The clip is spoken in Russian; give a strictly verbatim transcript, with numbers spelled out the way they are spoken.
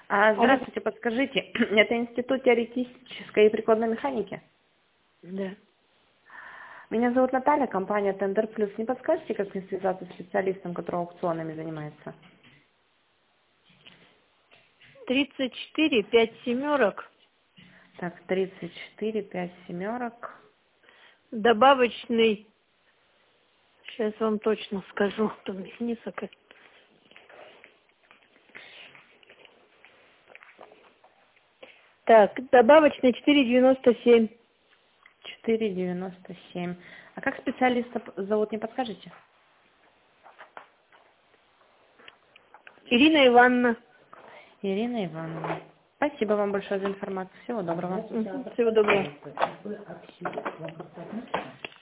А, Алло. здравствуйте, подскажите, это Институт теоретической и прикладной механики? Да. Меня зовут Наталья, компания Tender Plus. Не подскажете, как мне связаться с специалистом, который аукционами занимается? тридцать четыре, пять семерок, Так, тридцать четыре, пять семерок. добавочный, сейчас вам точно скажу, там несколько. Так, добавочный четыре девяносто семь. четыре девяносто семь. А как специалиста зовут, не подскажете? Ирина Ивановна. Ирина Ивановна. Спасибо вам большое за информацию. Всего доброго. Мгм. Всего доброго.